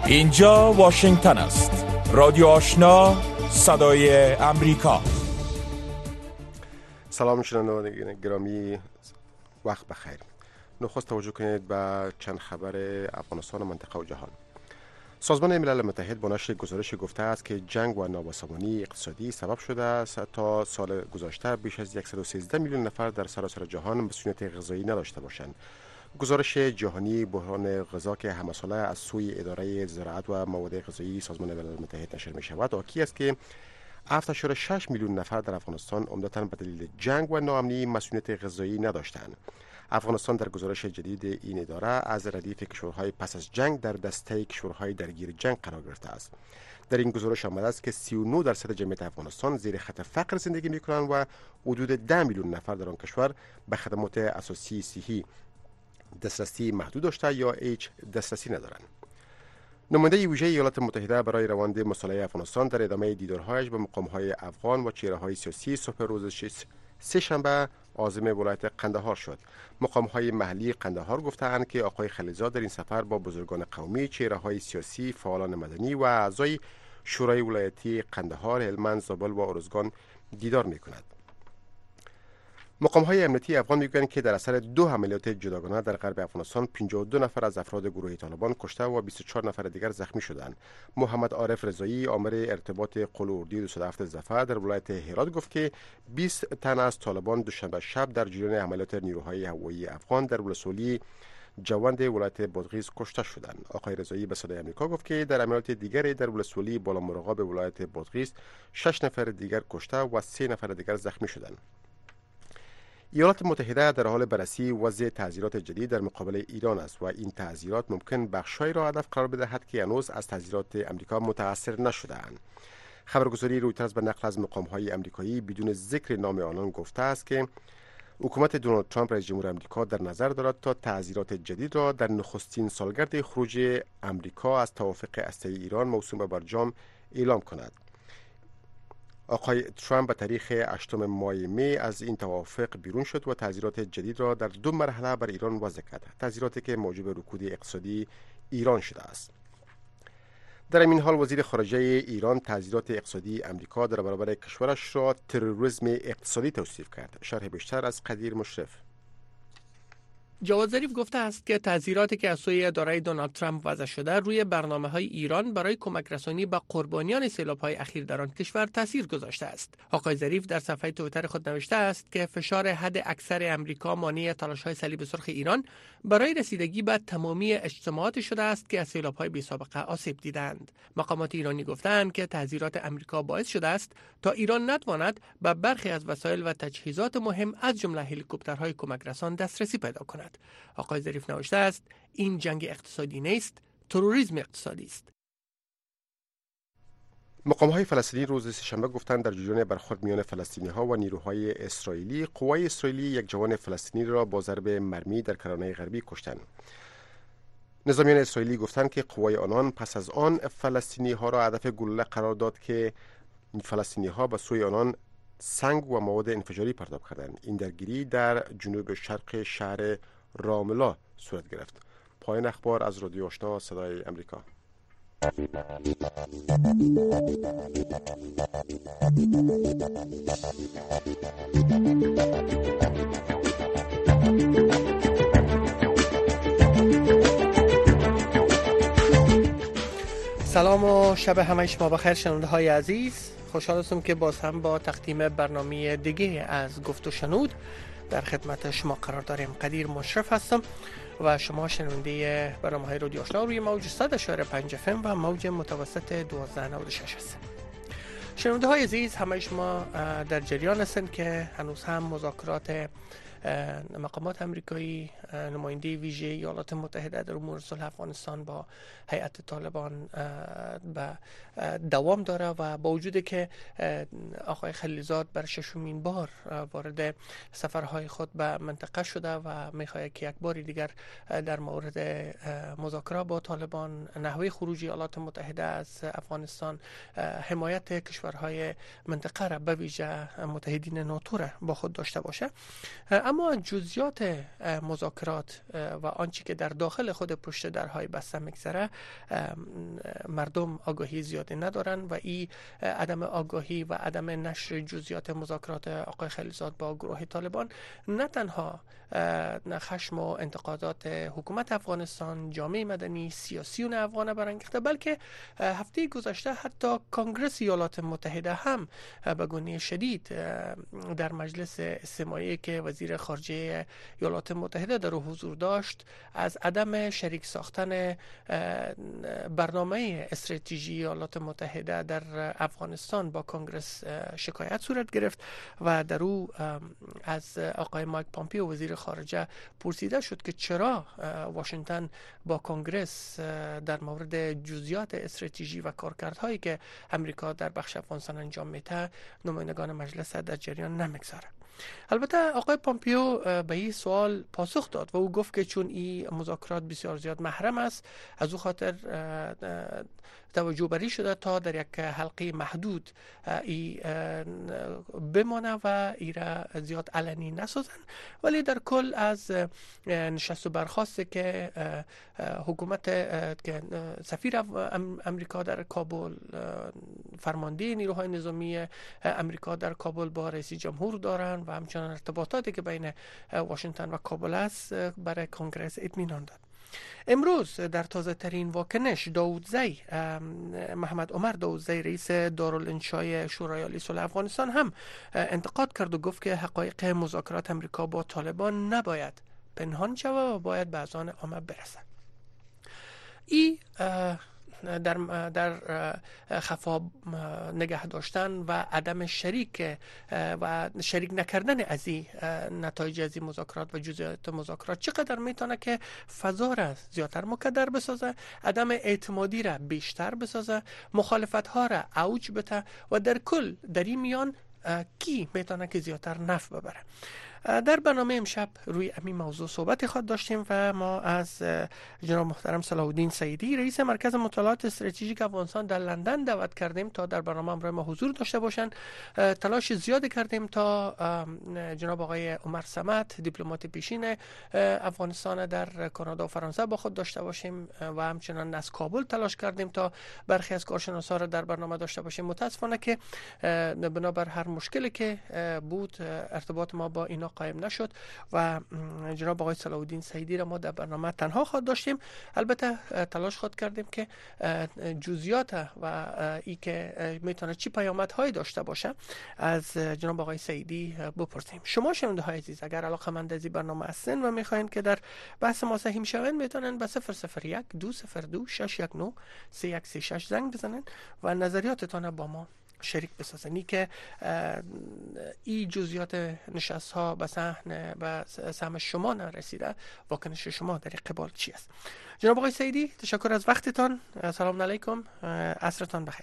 اینجا واشنگتن است. رادیو آشنا، صدای امریکا. سلام شنوندگان گرامی، وقت بخیر. نخست توجه کنید به چند خبر افغانستان و منطقه و جهان. سازمان ملل متحد با نشر گزارش گفته است که جنگ و نابسامانی اقتصادی سبب شده است تا سال گذشته بیش از 113 میلیون نفر در سراسر جهان مسئولیت غذایی نداشته باشند. گزارش جهانی بحران غذا که همساله از سوی اداره زراعت و مواد غذایی سازمان ملل متحد نشر می شود حاکی است که 7.6 میلیون نفر در افغانستان عمدتاً به دلیل جنگ و ناامنی مسئولیت غذایی نداشتند. افغانستان در گزارش جدید این اداره از ردیف کشورهای پس از جنگ در دسته کشورهای درگیر جنگ قرار گرفته است. در این گزارش آمده است که 39% جمعیت افغانستان زیر خط فقر زندگی می‌کنند و حدود 10 میلیون نفر در آن کشور به خدمات اساسی صحی دسترسی محدود داشته یا هیچ دسترسی ندارند. نماینده ویژه ایالات متحده برای روند مصالحه افغانستان در ادامه دیدارهایش به مقام‌های افغان و چهره‌های سیاسی صبح روز سه‌شنبه عازم ولایت قندهار شد. مقام‌های محلی قندهار گفتند که آقای خلیزاد در این سفر با بزرگان قومی، چهره‌های سیاسی، فعالان مدنی و اعضای شورای ولایتی قندهار، هلمند، زابل و ارزگان دیدار می‌کند. مقام‌های امنیتی افغان میگویند که در اثر 2 عملیات جداگانه در غرب افغانستان 52 نفر از افراد گروه طالبان کشته و 24 نفر دیگر زخمی شدند. محمد عارف رضایی، آمر ارتباط قل اردی 207 ظفر در ولایت هرات گفت که 20 تن از طالبان دوشنبه شب در جریان عملیات نیروهای هوایی افغان در ولسوالی جوند ولایت بادغیس کشته شدند. آقای رضایی به صدای آمریکا گفت که در عملیات دیگری در ولسوالی بالا مرغاب ولایت بادغیس 6 نفر دیگر کشته و 3 نفر دیگر زخمی شدند. ایالات متحده در حال بررسی وضع تعزیرات جدید در مقابل ایران است و این تعزیرات ممکن بخش‌هایی را هدف قرار بدهد که هنوز از تعزیرات امریکا متاثر نشده‌اند. خبرگزاری رویترز به نقل از مقام‌های امریکایی بدون ذکر نام آنان گفته است که حکومت دونالد ترامپ رئیس جمهور امریکا در نظر دارد تا تعزیرات جدید را در نخستین سالگرد خروج امریکا از توافق هسته‌ای ایران موسوم به برجام اعلام کند. آقای ترامپ به تاریخ 8 ماه می از این توافق بیرون شد و تعزیرات جدید را در 2 مرحله بر ایران وضع کرد. تعزیراتی که موجب رکود اقتصادی ایران شده است. در این حال وزیر خارجه ایران تعزیرات اقتصادی امریکا در برابر کشورش را تروریسم اقتصادی توصیف کرد. شرح بیشتر از قدیر مشرف. جواد ظریف گفته است که تعزیراتی که از سوی اداره دونالد ترامپ وضع شده روی برنامه‌های ایران برای کمک رسانی به قربانیان سیلاب‌های اخیر در آن کشور تاثیر گذاشته است. آقای ظریف در صفحه توییتر خود نوشته است که فشار حد اکثر امریکا مانع تلاش‌های صلیب سرخ ایران برای رسیدگی به تمامی اجتماعات شده است که از سیلاب‌های بی‌سابقه آسیب دیدند. مقامات ایرانی گفتند که تعزیرات امریکا باعث شده است تا ایران نتواند به برخی از وسایل و تجهیزات مهم از جمله هلیکوپترهای کمک رسان دسترسی پیدا کند. آقای ظریف نوشته است این جنگ اقتصادی نیست، تروریسم اقتصادی است. مقام‌های فلسطینی روز سه‌شنبه گفتند در جریان برخورد میان فلسطینی‌ها و نیروهای اسرائیلی، قوای اسرائیلی یک جوان فلسطینی را با ضرب مرمی در کرانه غربی کشتند. نظامیان اسرائیلی گفتند که قوای آنان پس از آن فلسطینی‌ها را هدف گلوله قرار داد که فلسطینی‌ها به سوی آنان سنگ و مواد انفجاری پرتاب کردند. این درگیری در جنوب شرق شهر راملا صورت گرفت. پایان اخبار از رادیو آشنا صدای امریکا. سلام و شب همه شما بخیر شنونده های عزیز. خوشحال هستم که باز هم با تقدیم برنامه دیگه از گفت و شنود در خدمت شما قرار داریم. قدیر مشرف هستم و شما شنونده برنامه‌های رادیو آشنا روی موج 100.5 FM و موج متوسط 1296 هستید. شنونده های عزیز، همه شما در جریان هستند که هنوز هم مذاکرات مقامات امریکایی، نماینده ویژه ایالات متحده در امور صلح افغانستان با هیئت طالبان به دوام داره و با وجودی که آقای خلیزاد بر 6مین بار وارد سفرهای خود به منطقه شده و میخواهد که یک بار دیگر در مورد مذاکره با طالبان، نحوه خروج ایالات متحده از افغانستان، حمایت کشورهای منطقه را به ویژه متحدین ناتو را با خود داشته باشه، اما جزئیات مذاکرات و آنچه که در داخل خود پشت درهای بسته میگذره مردم آگاهی زیادی ندارن و این عدم آگاهی و عدم نشر جزئیات مذاکرات آقای خلیلزاد با گروه طالبان نه تنها خشم و انتقادات حکومت افغانستان، جامعه مدنی، سیاسیون افغان برانگیخته، بلکه هفته گذشته حتی کنگره ایالات متحده هم به گونه شدید در مجلس استماعی که وزیر خارجه ایالات متحده در حضور داشت از عدم شریک ساختن برنامه استراتژی ایالات متحده در افغانستان با کنگره شکایت صورت گرفت و در او از آقای مایک پامپیو وزیر خارجه پرسیده شد که چرا واشنگتن با کنگره در مورد جزئیات استراتژی و کارکردهایی که امریکا در بخش افغانستان انجام میده نمایندگان مجلس در جریان نمیگذاره. البته آقای پامپیو به این سوال پاسخ داد و او گفت که چون این مذاکرات بسیار زیاد محرم است از او خاطر توجه بری شده تا در یک حلقه محدود ای بمانه و ای را زیاد علنی نسازن، ولی در کل از نشست و برخاست که حکومت که سفیر امریکا در کابل، فرمانده نیروهای نظامی امریکا در کابل با رئیس جمهور دارن و همچنان ارتباطاتی که بین واشنگتن و کابل است برای کنگره اطمینان داد. امروز در تازه ترین واکنش محمد عمر داودزی رئیس دارالانشای شورای عالی صلح افغانستان هم انتقاد کرد و گفت که حقایق مذاکرات امریکا با طالبان نباید پنهان شود و باید به اذهان عامه برسد. این در خفا نگه داشتن و عدم شریک نکردن از این نتایج از این مذاکرات و جزئیات مذاکرات چقدر میتونه که فضا را زیادتر مکدر بسازه، عدم اعتمادی را بیشتر بسازه، مخالفت ها را اوج بده و در کل در این میان کی میتونه که زیادتر نفع ببره. در برنامه امشب روی همین موضوع صحبت خواهد داشتیم و ما از جناب محترم صلاح الدین سعیدی رئیس مرکز مطالعات استراتژیک افغانستان در لندن دعوت کردیم تا در برنامه همراه ما حضور داشته باشند. تلاش زیادی کردیم تا جناب آقای عمر صمد دیپلمات پیشین افغانستان در کانادا و فرانسه با خود داشته باشیم و همچنان از کابل تلاش کردیم تا برخی از کارشناسا را در برنامه داشته باشیم. متاسفانه که بنابر هر مشکلی که بود ارتباط ما با اینا قائم نشد و جناب آقای صلاح الدین سعیدی را ما در برنامه تنها خود داشتیم. البته تلاش خود کردیم که جزئیات و ای که میتونه چی پیامدهایی داشته باشه از جناب آقای سعیدی بپرسیم. شما شنونده های عزیز اگر علاقه‌مند از این برنامه هستین و میخواین که در بحث ما سهیم شوین میتونن به 001 202 619 3136 زنگ بزنن و نظریاتتون با ما شریک بسازنی که این جزئیات نشست ها به سهم شما نرسیده، واکنش شما در قبال چی است؟ جناب آقای سعیدی تشکر از وقتتان. سلام علیکم، عصرتان بخیر.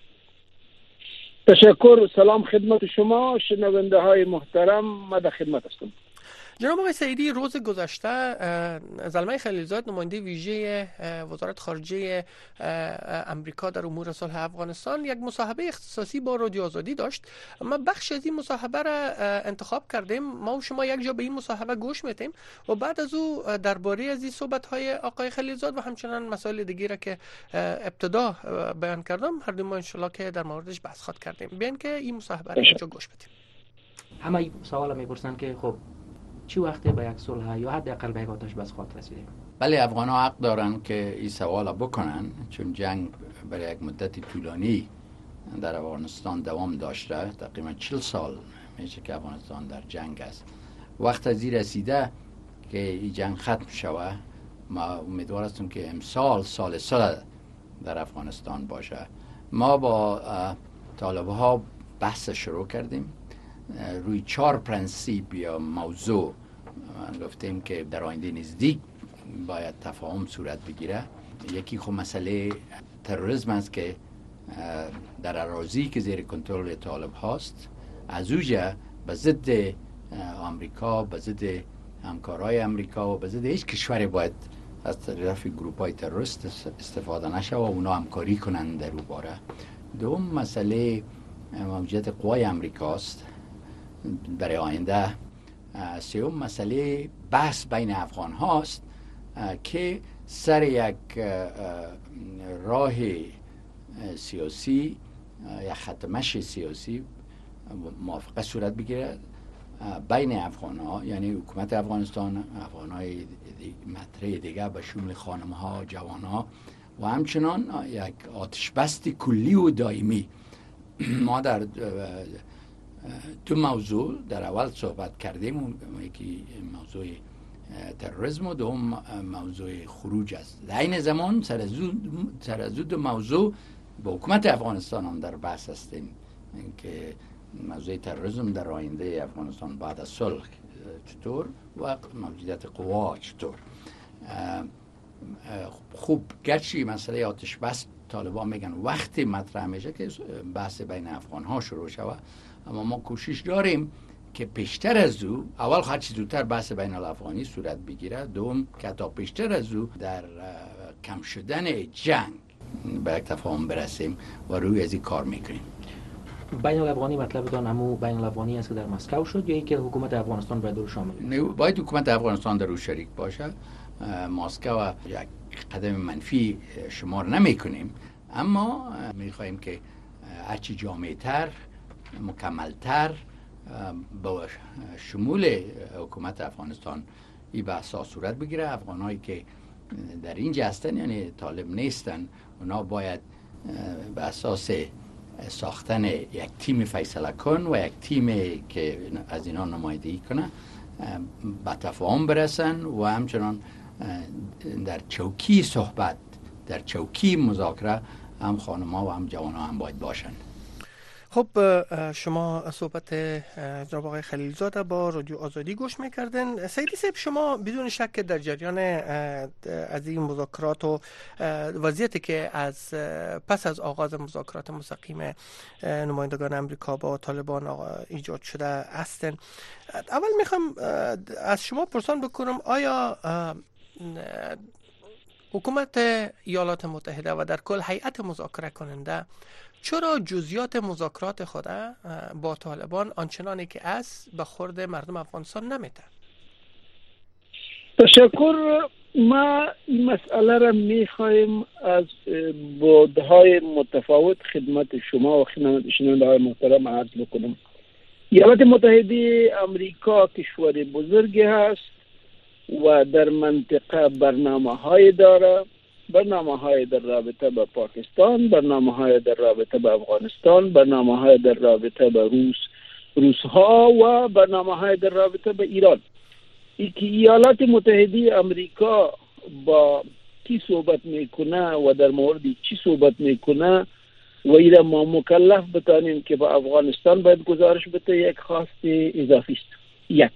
تشکر. سلام خدمت شما شنونده های محترم، ما در خدمت هستم. جناب آقای سعیدی روز گذشته زلمه خلیلزاد نماینده ویژه وزارت خارجه امریکا در امور صلح افغانستان یک مصاحبه اختصاصی با رادیو آزادی داشت. ما بخش از این مصاحبه را انتخاب کردیم، ما و شما یک جا به این مصاحبه گوش میدیم و بعد از او درباره از این صحبت‌های آقای خلیلزاد و همچنان مسائل دیگری را که ابتدا بیان کردم هر دو ما ان شاء الله که در موردش بحث خواهد کردیم. بیان که این مصاحبه را اینجا گوش بدیم. همه سوال میپرسن که خب چی وقتی به یک صلح یا حداقل به یک آتش بس خواهد رسیدیم؟ بله، افغان‌ها حق دارن که این سوال بکنن، چون جنگ برای یک مدت طولانی در افغانستان دوام داشته. تقریبا 40 سال میشه که افغانستان در جنگ است. وقت از این رسیده که این جنگ ختم شوه. ما امیدوار هستیم که امسال سال صلح در افغانستان باشه. ما با طالب‌ها بحث شروع کردیم روی 4 پرنسیپ یا موضوع. گفتیم که در آینده نزدیک باید تفاهم صورت بگیره. یکی خب مسئله تروریسم است که در اراضی که زیر کنترل طالب هاست، از اوجه به ضد آمریکا، به ضد همکارای امریکا و به ضد هیچ کشوری باید از طرف گروپ‌های تروریست استفاده نشه و اونا همکاری کنند در اون باره. دوم مسئله موجودیت قوای امریکاست. برای آینده سوم مسئله بحث بین افغان هاست که سر یک راه سیاسی یا خط مشی سیاسی موافقه صورت بگیرد بین افغان ها، یعنی حکومت افغانستان، افغان های مطرح دیگه به شمول خانم ها، جوان ها و همچنان یک آتشبست کلی و دائمی. ما در دو موضوع در اول صحبت کردیم، یکی موضوع تروریسم و دوم موضوع خروج است. در این زمان سر از دو موضوع با حکومت افغانستان هم در بحث هستیم که موضوع تروریسم در آینده افغانستان بعد از صلح چطور و موجودیت قوا چطور. خوب گرچه مسئله آتش بس طالبان میگن وقتی مطرح میشه که بحث بین افغان ها شروع شود، اما ما کوشش داریم که پیشتر از او، اول هرچی زودتر بحث بین الافغانی صورت بگیره، دوم که تا پیشتر از او در کم شدن جنگ به یک تفاهم برسیم و روی از این کار میکنیم. بین الافغانی مطلب دان همون بین الافغانی است که در مسکو شد یا اینکه حکومت افغانستان باید رو شامل؟ باید حکومت افغانستان در رو شریک باشه. مسکو یک قدم منفی شمار نمی کنیم، اما می خواهیم که هرچی جامع‌تر، مکملتر با شمول حکومت افغانستان این بحثا صورت بگیره. افغانایی که در اینجا هستن یعنی طالب نیستن، اونا باید به اساس ساختن یک تیم فیصله کن و یک تیم که از اینا نمایندگی کنه به تفاهم برسن و همچنان در چوکی صحبت، در چوکی مذاکره هم خانم‌ها و هم جوان‌ها هم باید باشن. خب شما صحبت جناب آقای خلیلزاده با رادیو آزادی گوش میکردن. سیدی صاحب، شما بدون شک در جریان از این مذاکرات و وضعیتی که از پس از آغاز مذاکرات مستقیم نمایندگان امریکا با طالبان ایجاد شده هستند. اول میخوام از شما پرسان بکنم آیا حکومت ایالات متحده و در کل هیئت مذاکره کننده چرا جزئیات مذاکرات خود با طالبان آنچنانی که است به خورد مردم افغانستان نمیده؟ تشکر. ما این مسئله را میخوایم از بعدهای متفاوت خدمت شما و شنونده های محترم عرض بکنم. ایالات متحده امریکا کشور بزرگی هست و در منطقه برنامه‌های داره، برنامه‌های در رابطه با پاکستان، برنامه‌های در رابطه با افغانستان، برنامه‌های در رابطه با روس‌ها و برنامه‌های در رابطه با ایران. ایالات متحده امریکا با کی صحبت میکنه و در مورد چی صحبت میکنه و ایرا ما مکلف بتانیم که با افغانستان باید گزارش بده، یک خواست اضافی است. یک.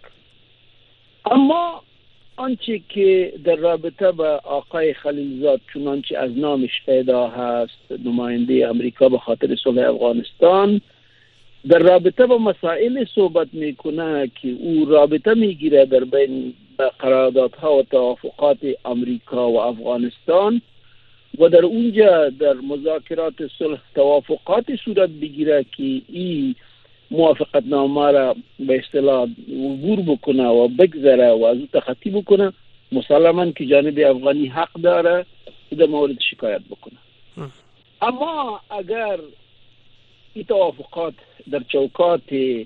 اما آنچه که در رابطه با آقای خلیلزاد چنانچه از نامش پیدا هست، نماینده امریکا به خاطر صلح افغانستان، در رابطه با مسائل صحبت میکنه که او رابطه میگیره در بین قراردادها و توافقات امریکا و افغانستان و در اونجا در مذاکرات صلح توافقات صورت بگیره که این موافقت نامه را به اصطلاح عبور بکنه و بگذره و از او تخطی بکنه، مسلماً که جانب افغانی حق داره که در مورد شکایت بکنه. اما اگر این توافقات در چوکات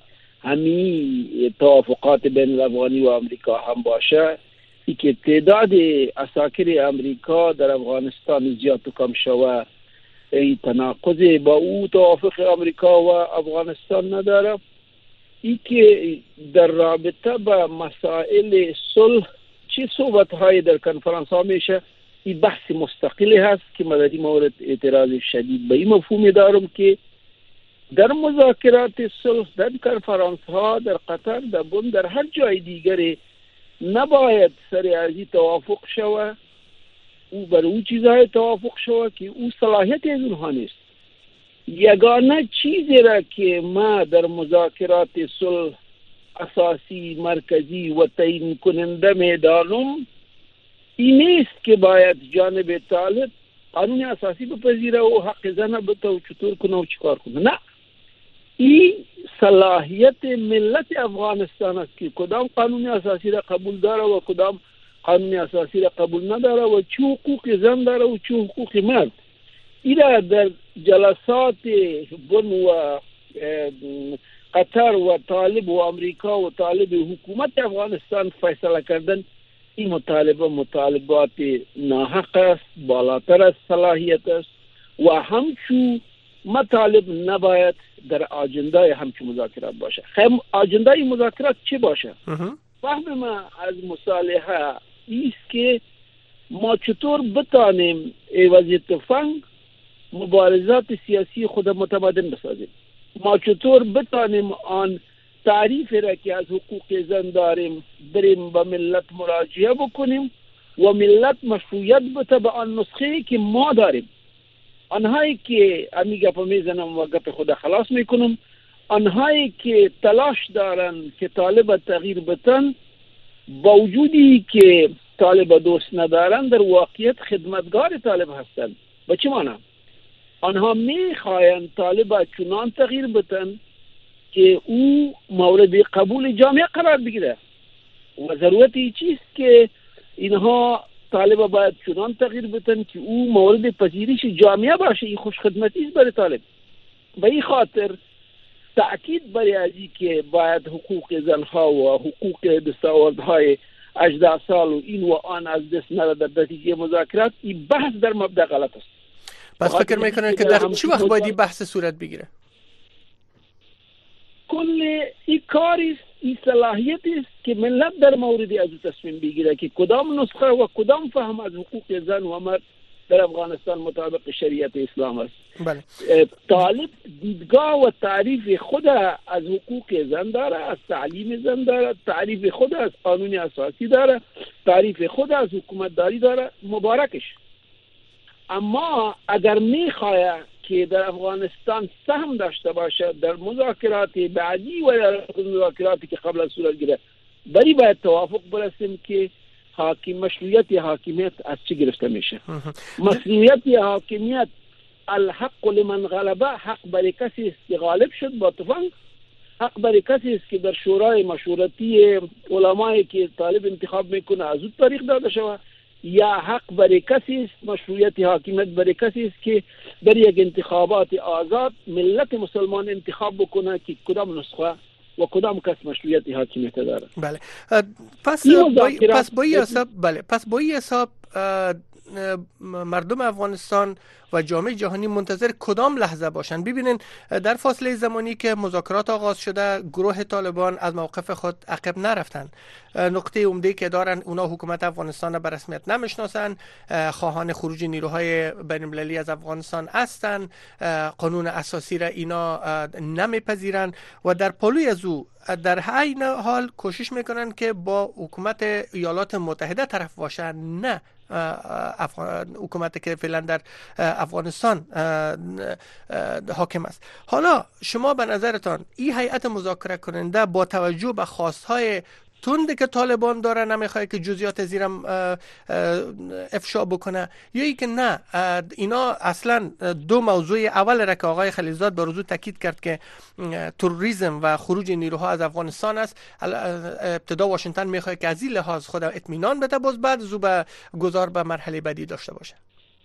همین توافقات بین افغانی و امریکا هم باشه، ای که تعداد عساکر امریکا در افغانستان زیاد و کم شوه، ای تناقض با او توافق امریکا و افغانستان نداره. ای که در رابطه با مسائل صلح چه صحبت های در کنفرانس ها میشه، این بحث مستقلی هست که من در این مورد اعتراض شدید به این مفهوم دارم که در مذاکرات صلح، در کنفرانس ها، در قطر، در بن، در هر جای دیگری نباید سر از این توافق شوه، او بر او چیزهای توافق شوه که او صلاحیت از اونها نیست. یگانه چیزی را که ما در مذاکرات صلح اساسی، مرکزی و تعیین کننده میدانم این نیست که باید جانب طالب قانون اساسی بپذیره و حق زن بده و چطور کنه و چیکار کنه. نه، این صلاحیت ملت افغانستان است که کدام قانون اساسی را قبول داره و کدام قانون اساسی را قبول نداره و چه حقوق زن داره و چه حقوق مرد. این را در جلسات بن و قطر و طالب و امریکا و طالب حکومت افغانستان فیصله کردن. این مطالبات ناحق است، بالاتر از صلاحیت است و همچون مطالب نباید در آجنده همچون مذاکرات باشه. خیلی آجنده مذاکرات چه باشه؟ فهم ما از مصالحه ایست که ما چطور بتانیم عوض تفنگ مبارزات سیاسی خود متمدن بسازیم. ما چطور بتانیم آن تعریف را که از حقوق زن داریم بریم به ملت مراجعه بکنیم و ملت مشروعیت بده به آن نسخه که ما داریم. آنهایی که امی گپ میزنم و گپ خود خلاص میکنم، آنهایی که تلاش دارن که طالب تغییر بتن با وجودی که طالب دوست ندارن در واقعیت خدمتگار طالب هستند. به چه معنی؟ آنها میخواین طالب چنان تغییر بتن که او مورد قبول جامعه قرار بگیره و ضرورتی چیست که اینها طالب باید چنان تغییر بتن که او مورد پذیرش جامعه باشه. این خوش خدمتی است برای طالب. به این خاطر تأکید برای ازی که باید حقوق زنها و حقوق دستاوردهای 18 سال و این و آن از دست نره در نتیجه مذاکرات، این بحث در مبدأ غلط است. پس فکر میکنن که در چه وقت باید این بحث صورت بگیره؟ کل این کاری این صلاحیت است که ملت در مورد از تصمیم بگیره که کدام نسخه و کدام فهم از حقوق زن و مرد در افغانستان مطابق شریعت اسلام است. بله. طالب دیدگاه و تعریف خود از حقوق زن داره، از تعلیم زن داره، تعریف خود از قانون اساسی داره، تعریف خود از حکومت داری داره، مبارکش. اما اگر میخواه که در افغانستان سهم داشته باشه در مذاکرات بعدی و در مذاکراتی که قبل از صورت گیره، بری باید توافق برسیم که مشروعیت حاکمیت از چی گرفته میشه. مشروعیت حاکمیت الحق لمن غلبه، حق برای کسی است که غالب شد با تفنگ، حق برای کسی است که در شورای مشورتی علمایی که طالب انتخاب میکنه از اون طریق داده شود، یا حق برای کسی است، مشروعیت حاکمیت برای کسی است که در یک انتخابات آزاد ملت مسلمان انتخاب بکنه که کدام نسخه و کدام کس مشروعیت حاکمیت داره. بله. پس با این حساب مردم افغانستان و جامعه جهانی منتظر کدام لحظه باشن؟ ببینین در فاصله زمانی که مذاکرات آغاز شده گروه طالبان از موقف خود عقب نرفتن. نقطه عمده که دارن اونا حکومت افغانستان به رسمیت نمیشناسن، خواهان خروج نیروهای بین المللی از افغانستان هستن، قانون اساسی را اینا نمیپذیرن و در پلوی از او در عین حال کوشش میکنن که با حکومت ایالات متحده طرف باشن، نه حکومتی که فعلا در افغانستان حاکم است. حالا شما به نظرتان این هیئت مذاکره کننده با توجه به خواستهای تندی که طالبان داره نمیخواد که جزئیات زیرم افشا بکنه، یا ای که نه اینا اصلا دو موضوع اول را که آقای خلیلزاد به روزو تاکید کرد که تروریسم و خروج نیروها از افغانستان است، ابتدا واشنگتن میخواد که از این لحاظ خود اطمینان بده، باز بعد زو به گذار به مرحله بعدی داشته باشه.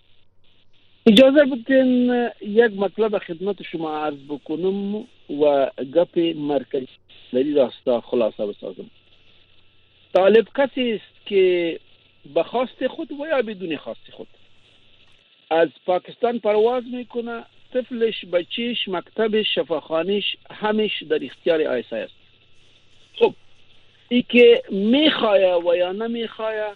اجازه بدین یک مطلب خدمت شما عرض بکنم و گپ مرکزی داری راستا خلاصه بسازم. طالب کسی است که به خواست خود و یا بدون خواست خود از پاکستان پرواز میکنه، طفلش، بچهش، مکتبش، شفاخانش همش در اختیار ISI است. خب ای که میخواه و یا نمیخواه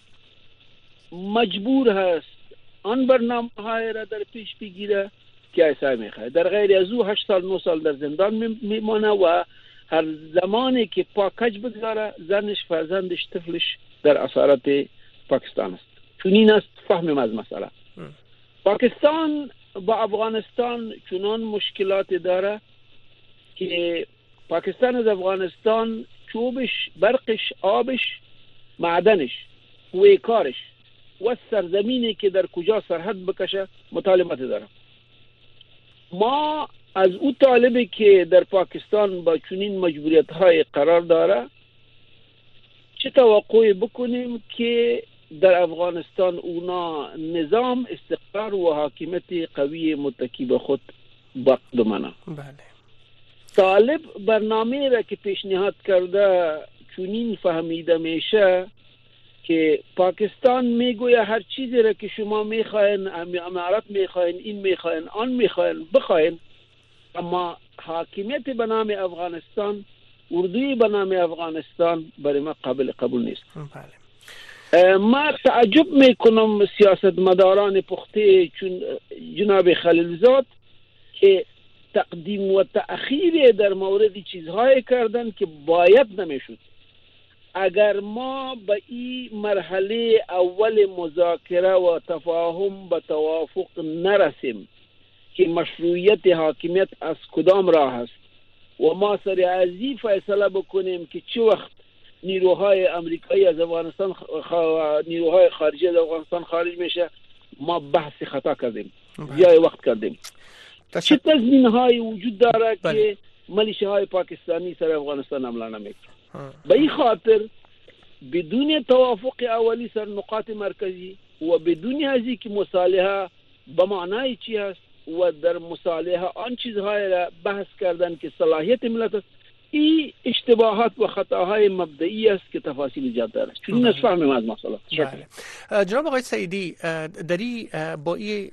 مجبور هست آن برنامه های را در پیش بگیره که ISI میخواه. در غیر از او 8 سال 9 سال در زندان میمانه و هر زمانی که پاکج بگذاره زنش، فرزندش، طفلش در اسارت پاکستان است. چون این است فهم از مسئله. پاکستان با افغانستان چنان مشکلات داره که پاکستان از افغانستان چوبش، برقش، آبش، معدنش، کوهکارش و سرزمینی که در کجا سرحد بکشه مطالبات داره. ما از او طالبی که در پاکستان با چنین مجبوریت های قرار داره چه توقعی بکنیم که در افغانستان اونا نظام، استقرار و حاکمیت قوی متکی به خود بقدمانه. بله. طالب برنامه را که پیشنهاد کرده چنین فهمیده میشه که پاکستان میگوید هر چیزی را که شما میخواین، امارات میخواین، این میخواین، آن میخواین، بخواین، اما حاکمیت به نام افغانستان، اردوی به نام افغانستان برای ما قابل قبول نیست. بله. ما تعجب میکنم سیاستمداران پخته چون جناب خلیلزاد که تقدیم و تأخیر در مورد چیزهای کردن که باید نمیشد. اگر ما به این مرحله اول مذاکره و تفاهم به توافق نرسیم که مشروعیت حاکمیت از کدام راه است و ما سریع ازی فیصله بکنیم که چه وقت نیروهای امریکایی از افغانستان نیروهای خارجی از افغانستان خارج میشه، ما بحث خطا کردیم، ضیاع وقت کردیم. چه تضمین‌هایی وجود داره که ملیشه‌های پاکستانی سر افغانستان حمله نمیکنه؟ به این خاطر بدون توافق اولی سر نقاط مرکزی و بدون ازی که مصالحه به معنای چی هست و در مصالحه آن چیزهای را بحث کردن که صلاحیت ملت است، این اشتباهات و خطاهای مبدئی است که تفاصیل زیاد داره. چون نفهمیم از مسئله. جناب آقای سعیدی، دری با این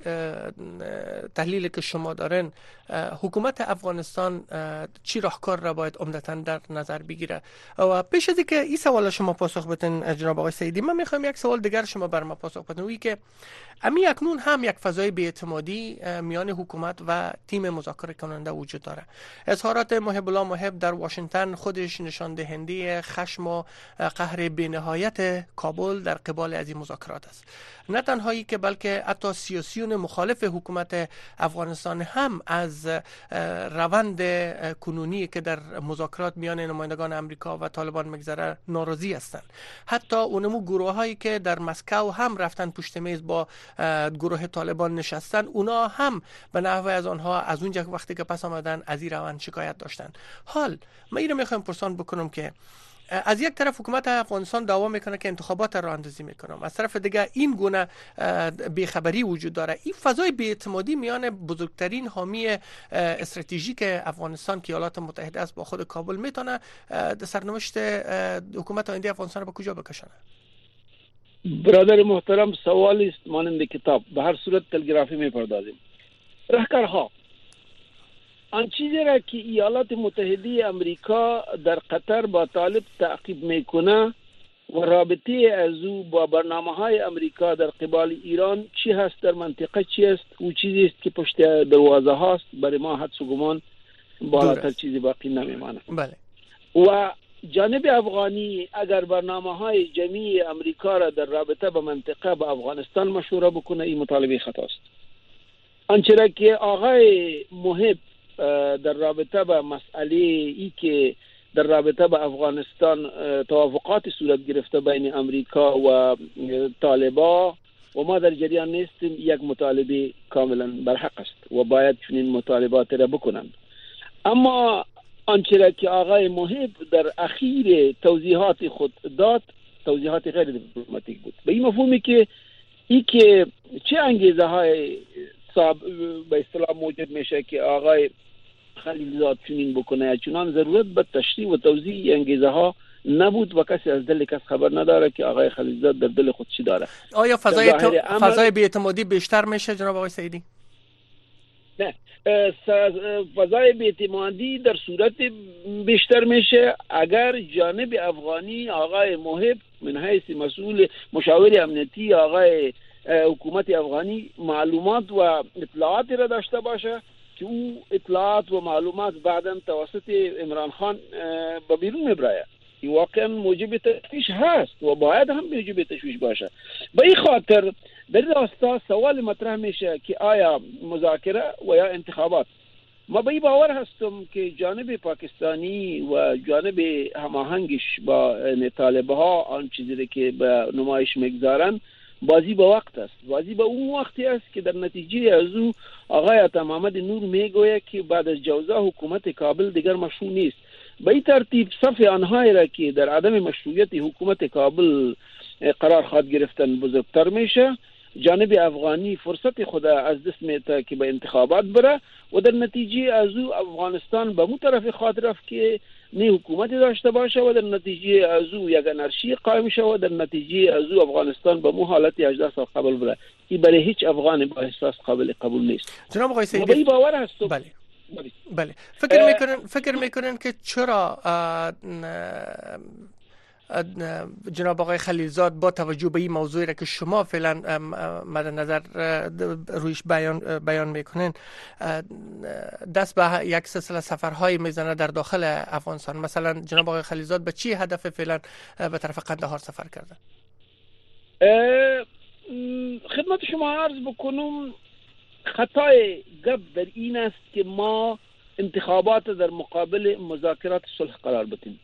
تحلیل که شما دارن حکومت افغانستان چی راهکار را باید عمدتاً در نظر بگیره؟ و پیش از اینکه این سوال شما پاسخ بدین جناب آقای سعیدی، من میخوام یک سوال دیگر شما بر ما پاسخ بدین، وی که امی اکنون هم یک فضای بی‌اعتمادی میان حکومت و تیم مذاکره کننده وجود داره. اظهارات محب الله محب در واشنگتن خودش نشان دهنده خشم و قهر بی‌نهایت کابل در قبال از این مذاکرات است. نه تنهایی که بلکه حتی سیاسیون مخالف حکومت افغانستان هم از روند کنونی که در مذاکرات میان نمایندگان امریکا و طالبان مگذره ناراضی هستند. حتی اونمو گروه هایی که در مسکو هم رفتن پشت میز با گروه طالبان نشستن، اونا هم به نحوه از آنها از اونجا وقتی که پس آمدن از این روند شکایت داشتن. حال من اینو میخوام پرسان بکنم که از یک طرف حکومت افغانستان دعوا میکنه که انتخابات راه اندازی میکنم، از طرف دیگه این گونه بیخبری وجود داره. این فضای بی‌اعتمادی میان بزرگترین حامی استراتژیک افغانستان که ایالات متحده است با خود کابل میتونه سرنوشت حکومت آینده افغانستان رو به کجا بکشونه؟ برادر محترم، سوالی است مانند کتاب، به هر صورت تلگرافی میپردازیم. راهکارها آن چیزی را که ایالات متحده امریکا در قطر با طالب تعقیب میکنه و رابطه از او با برنامه‌های امریکا در قبال ایران چی هست، در منطقه چی است، او چیزی است که پشت دروازه هاست، برای ما حدس و گمان بالاتر چیزی باقی نمیمانه. بله. و جانب افغانی اگر برنامه‌های جمعی امریکا را در رابطه با منطقه با افغانستان مشوره بکنه، این مطالبه خطاست. آنچه را که آقای محب در رابطه با مسئله ای که در رابطه با افغانستان توافقات صورت گرفته بین امریکا و طالبا و ما در جریان نیستیم، یک مطالبه کاملا برحق است و باید چنین مطالبات را بکنند. اما آنچه را که آقای محب در اخیر توضیحات خود داد توضیحات غیر دیپلماتیک بود، به این مفهومی که ای که چه انگیزه های به اصطلاح موجب میشه که آقای خلیلزاد چنین بکنه، چنان ضرورت به تشریح و توضیح انگیزه ها نبود و کسی از دل کس خبر نداره که آقای خلیلزاد در دل خود چی داره. آیا فضای بی‌اعتمادی بیشتر میشه جناب آقای سعیدی؟ نه، فضای بی‌اعتمادی در صورت بیشتر میشه اگر جانب افغانی آقای محب من حیث مسئول مشاور امنیتی آقای حکومت افغانی معلومات و اطلاعاتی را داشته باشه که او اطلاعات و معلومات بعداً توسط عمران خان به بیرون میبره. این واقعا موجب تشویش هست و باید هم موجب تشویش باشه. به این خاطر در راستا سوال مطرح میشه که آیا مذاکره و یا انتخابات. ما به این باور هستم که جانب پاکستانی و جانب هماهنگش با طالبها آن چیزی که به نمایش میگذارن بازی به وقت است. بازی به اون وقتی است که در نتیجه از او آقای عطا محمد نور میگوید که بعد از جوزا حکومت کابل دیگر مشروع نیست. به این ترتیب صف آنهایی را که در عدم مشروعیت حکومت کابل قرار خواهد گرفتن بزرگتر میشه. جانب افغانی فرصت خود از دست میده که به انتخابات بره و در نتیجه از او افغانستان به اون طرف خواهد رفت که نه حکومتی داشته باشه و در نتیجه از او یک انارشی قائم شه و در نتیجه از او افغانستان به مو حالت 18 سال قبل بره. این برای هیچ افغان با احساس قابل قبول نیست. جناب آقای سیدی باور هست. بله. فکر میکنن که چرا جناب آقای خلیلزاد با توجه به این موضوعی را که شما فعلا مد نظر رویش بیان میکنین دست به یک سلسله سفرهای میزنه در داخل افغانستان؟ مثلا جناب آقای خلیلزاد به چی هدف فعلا به طرف قندهار سفر کرده؟ خدمت شما عرض بکنم خطای گپ در این است که ما انتخابات در مقابل مذاکرات صلح قرار بدیم.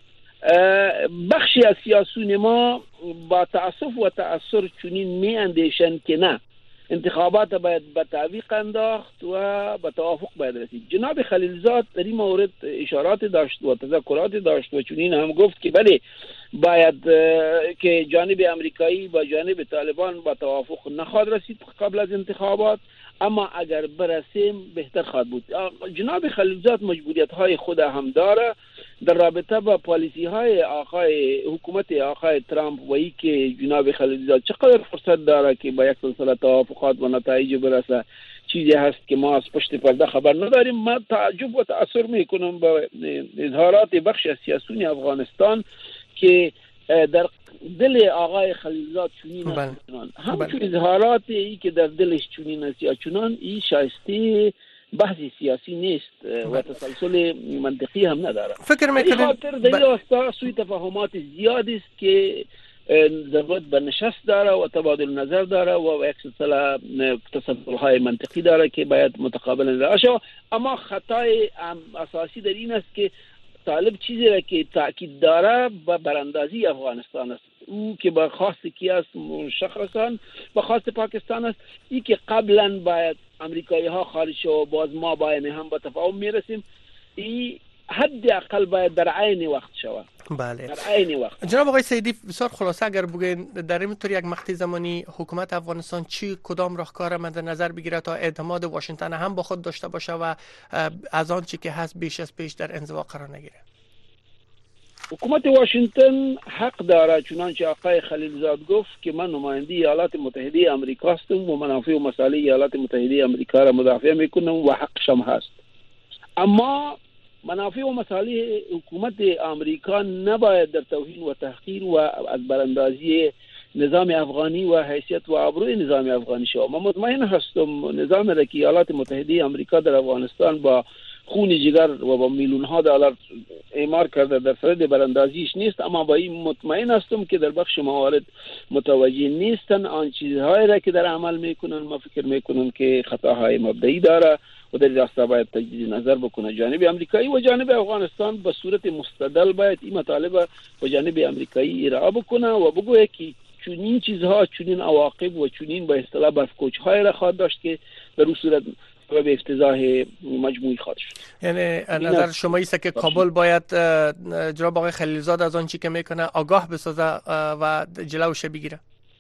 بخشی از سیاسیون ما با تأسف و تأثر چنین می اندیشند که نه، انتخابات باید به تعویق انداخت و به توافق باید رسید. جناب خلیلزاد در این مورد اشارات داشت و تذکرات داشت و چنین هم گفت که بله باید که جانب امریکایی با جانب طالبان با توافق نخواهد رسید قبل از انتخابات، اما اگر برسیم بهتر خواهد بود. جناب خلیلزاد مجبوریت های خود هم داره در رابطه با پالیسی های حکومت آقای ترامپ و ای که جناب خلیلزاد چقدر فرصت داره که با یک سلسله توافقات و نتایج برسه چیزی هست که ما از پشت پرده خبر نداریم. من تعجب و تأثر میکنم با اظهارات بخش از سیاسیون افغانستان که در دل آقای خلیلزاد چنین است همچون اظهاراتی که در دلش چنین است یا چنان این شایسته بحثی سیاسی نیست و تسلسل منطقی هم نداره. فکر میکنم خاطر در این سوی تفاهمات زیادی است که ضرورت به نشست داره و تبادل نظر داره و یک سلسله تسلسل‌های منطقی داره که باید متقابلا رعایت شه. اما خطای اساسی در این است که طالب چیزی را که تاکید داره به براندازی افغانستان است، او که با خواست کی است مشخصا با خواست پاکستان است. ای که قبلا باید امریکایی ها خارج شو و باز ما باید هم به تفاهم میرسیم، ای حد اقل باید در عین وقت شود. بله در عین وقت. جناب آقای سیدی بسیار خلاصه اگر بگین در این طور یک مقطع زمانی حکومت افغانستان کدام راهکار مد نظر بگیره تا اعتماد واشنگتن هم با خود داشته باشه و از آن چی که هست بیش از پیش در انزوا قرار نگیره؟ حکومت واشنگتن حق داره چنانچه آقای خلیلزاد گفت که من نماینده ایالات متحده آمریکا هستم و منافع و مصالح ایالات متحده آمریکا را مدافع میکنم و حقشم هست. اما منافع و مصالح حکومت آمریکا نباید در توهین و تحقیر و از براندازی نظام افغانی و حیثیت و آبروی نظام افغانی شود. من مطمئن هستم نظام را که ایالات متحده آمریکا در افغانستان با خون جگر و با میلیون ها دلار اعمار کرده در صدد براندازیش نیست، اما با این مطمئن هستم که در بخش موارد متوجه نیستن آن چیزهایی را که در عمل میکنن. ما فکر میکنم که خطاهای مبدئی داره و در راستا باید تجدید نظر بکنه جانب امریکایی و جانب افغانستان به صورت مستدل باید این مطالبه و جانب امریکایی ارائه بکنه و بگوه که چنین چیزها چنین عواقب و چنین به اصطلاح بفکوچ‌های را خواهد داشت که در اون صورت به افتضاح مجموعی خواهد شد. یعنی نظر شما ایست که کابل باید جناب آقای خلیلزاد از آن چی که میکنه آگاه بسازه و جلوش بگیره؟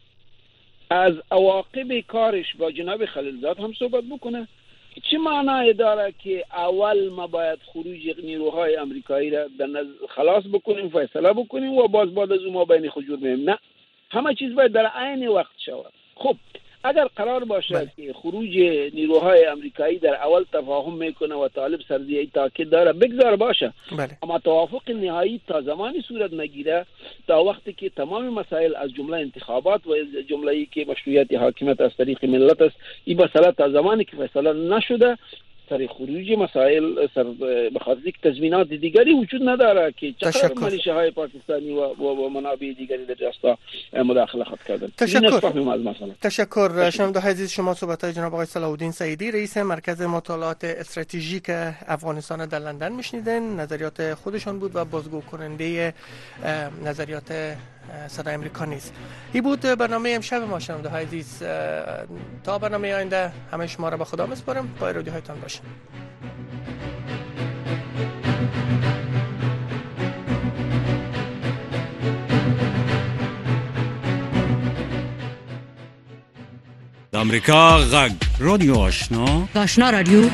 از عواقب کارش با جناب خلیلزاد هم صحبت بکنه. چه معنی داره که اول ما باید خروج نیروهای امریکایی را خلاص بکنیم، فیصله بکنیم و باز بعد از اون ما بین خجور میم؟ نه، همه چیز باید در عین وقت شود. خب اگر قرار باشه که خروج نیروهای امریکایی در اول تفاهم میکنه و طالب سرزیه تاکید داره بگذار باشه، اما توافق نهایی تا زمانی صورت نگیره تا وقتی که تمام مسائل از جمله انتخابات و جمله‌ای که مشروعیت حاکمیت از طریق ملت است این مسئله تا زمانی که فیصله نشده سر خروج مسائل به خاطر تضمینات دیگری وجود نداره که چقدر ملیشه پاکستانی و منابع دیگری در راستا مداخله خواهد کردن. تشکر. شنونده‌های عزیز، شما صحبت‌های جناب آقای صلاح الدین سعیدی رئیس مرکز مطالعات استراتژیک افغانستان در لندن میشنیدین. نظریات خودشان بود و بازگو کننده نظریات صدای امریکا نیست. این بود برنامه امشب ما شنونده های عزیز. تا برنامه آینده همه شما را به خدا میسپارم. با رادیوهایتان باشین. امریکا غږ رادیو آشنا رادیو